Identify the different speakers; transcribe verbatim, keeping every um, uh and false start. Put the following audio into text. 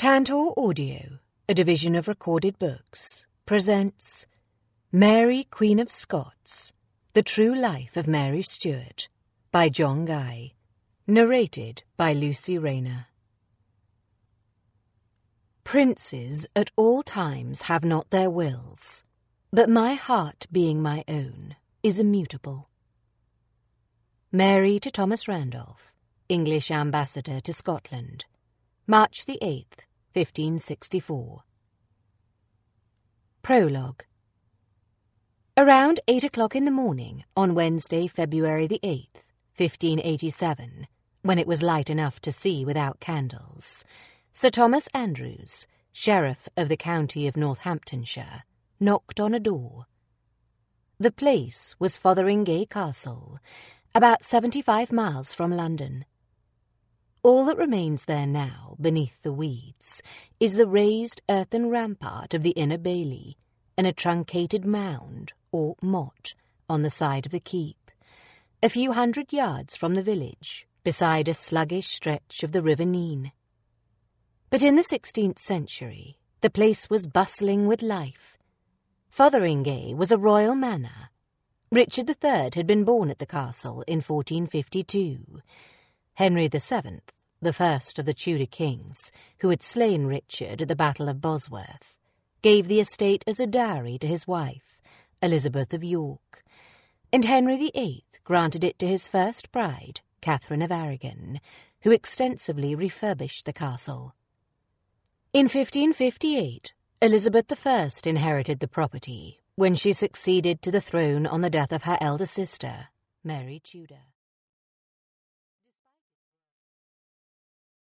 Speaker 1: Tantor Audio, a division of Recorded Books, presents Mary, Queen of Scots, The True Life of Mary Stuart, by John Guy, narrated by Lucy Rayner. Princes at all times have not their wills, but my heart being my own is immutable. Mary to Thomas Randolph, English Ambassador to Scotland, March the eighth, fifteen sixty-four. Prologue. Around eight o'clock in the morning on Wednesday, February the eighth, fifteen eighty-seven, when it was light enough to see without candles, Sir Thomas Andrews, Sheriff of the county of Northamptonshire, knocked on a door. The place was Fotheringay Castle, about seventy-five miles from London. All that remains there now, beneath the weeds, is the raised earthen rampart of the inner bailey, and a truncated mound, or motte, on the side of the keep, a few hundred yards from the village, beside a sluggish stretch of the River Nene. But in the sixteenth century, the place was bustling with life. Fotheringay was a royal manor. Richard the Third had been born at the castle in fourteen fifty-two. Henry the Seventh, the first of the Tudor kings, who had slain Richard at the Battle of Bosworth, gave the estate as a dowry to his wife, Elizabeth of York, and Henry the Eighth granted it to his first bride, Catherine of Aragon, who extensively refurbished the castle. In fifteen fifty-eight, Elizabeth the First inherited the property when she succeeded to the throne on the death of her elder sister, Mary Tudor.